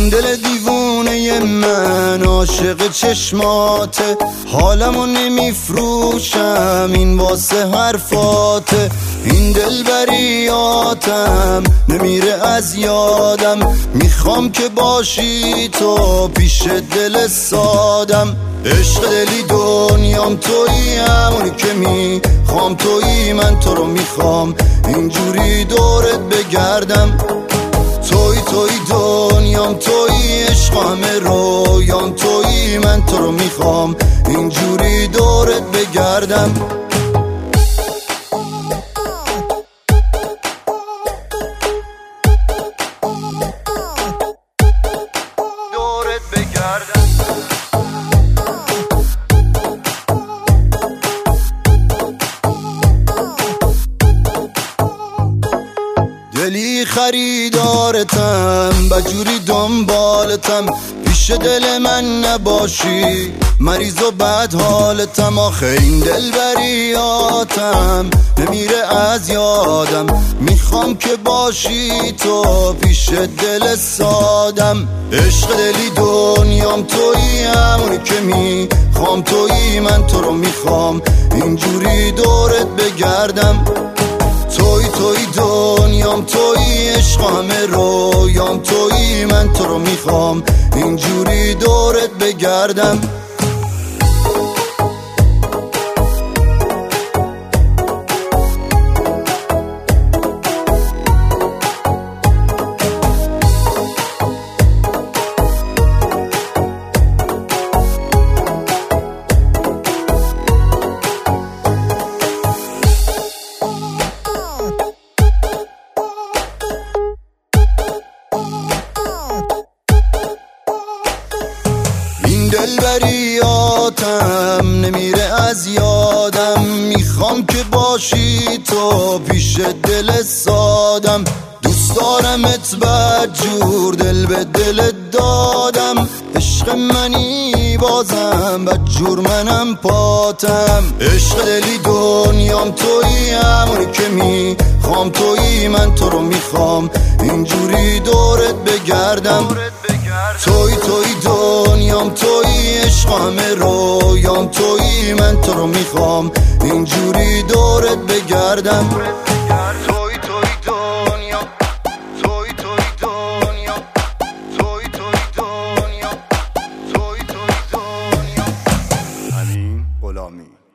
این دل دیوونه من عاشق چشماته، حالمو نمیفروشم این واسه حرفاته. این دل بریاتم نمیره از یادم، میخوام که باشی تو پیش دل سادم. عشق دلی دنیام تویی، همونی که میخوام تویی، من تو رو میخوام اینجوری دورت بگردم. توی دنیام تویی، عشق همه رویام تویی، من تو رو میخوام اینجوری دورت بگردم. دورت بگردم. دلی خریدارتم، بجوری دنبالتم، پیش دل من نباشی مریض و بد حالتم. آخه این دل بریاتم نمیره از یادم، میخوام که باشی تو پیش دل سادم. عشق دلی دنیام تویی، همونی که میخوام تویی، من تو رو میخوام اینجوری دورت بگردم. توی دنیام تویی، عشق همه رویام تویی، من تو رو میخوام اینجوری دورت بگردم. دل بریاتم نمیره از یادم، میخوام که باشی تو پیش دل سادم. دوست دارمت بدجور، دل به دل دادم، عشق منی بازم بدجور منم پاتم. عشق دلی دنیام تویی، همونی که میخوام تویی، من تو رو میخوام اینجوری دورت بگردم. توی دنیام تویی، عشق همه رویام تویی، من تو رو میخوام اینجوری دورت بگردم. توی دنیام، توی دنیام، توی دنیام، توی دنیام. امین غلامی.